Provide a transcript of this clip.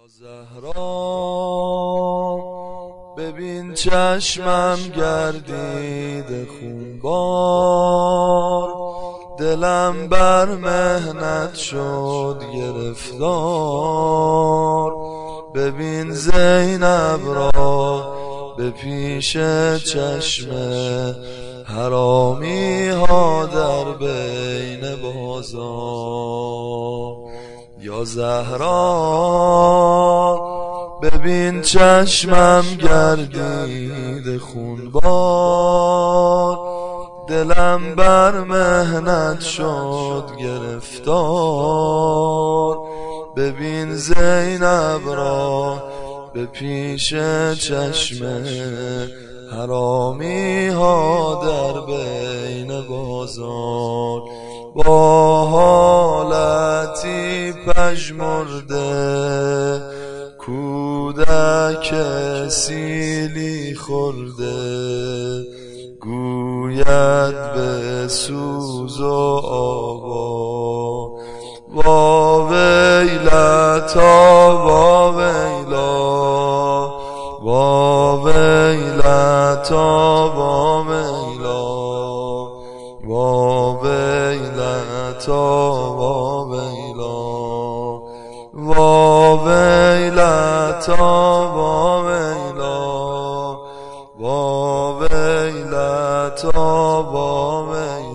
زهرا ببین چشمم گردیده خونبار، دلم بر محنت شد گرفتار. ببین زینب را به پیش چشم حرامی ها در بین بازار. یا زهرا ببین چشمم گردیده خونبار، دلم بر محنت شد گرفتار. ببین زینب را به پیش چشم حرامی ها در بین بازار. با حالتی پژمرده کودک سیلی خورده، گوید به سوز و آوا وا ویلتا وا ویلا وا ویلتا وا ویلا وا ویلتا وا ویلا وا ویلتا وا ویلا وا ویلتا وا ویلا.